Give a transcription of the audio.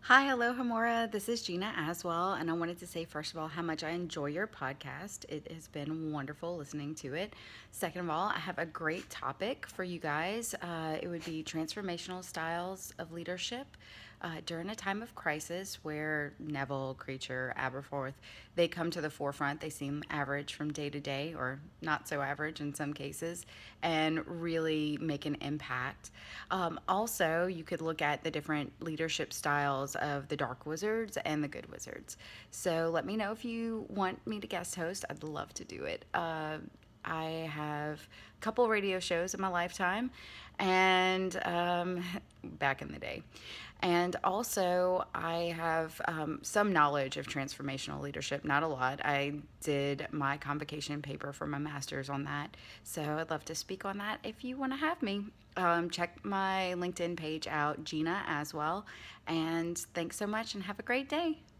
Hi, aloha Mora. This is Gina Aswell, and I wanted to say, first of all, how much I enjoy your podcast. It has been wonderful listening to it. Second of all, I have a great topic for you guys. It would be transformational styles of leadership during a time of crisis where Neville, Creature, Aberforth, they come to the forefront. They seem average from day to day, or not so average in some cases, and really make an impact. Also, you could look at the different leadership styles of the Dark Wizards and the Good Wizards. So let me know if you want me to guest host. I'd love to do it. I have a couple radio shows in my lifetime, and back in the day. And also, I have some knowledge of transformational leadership, not a lot. I did my convocation paper for my master's on that. So I'd love to speak on that if you want to have me. Check my LinkedIn page out, Gina Aswell. And thanks so much and have a great day.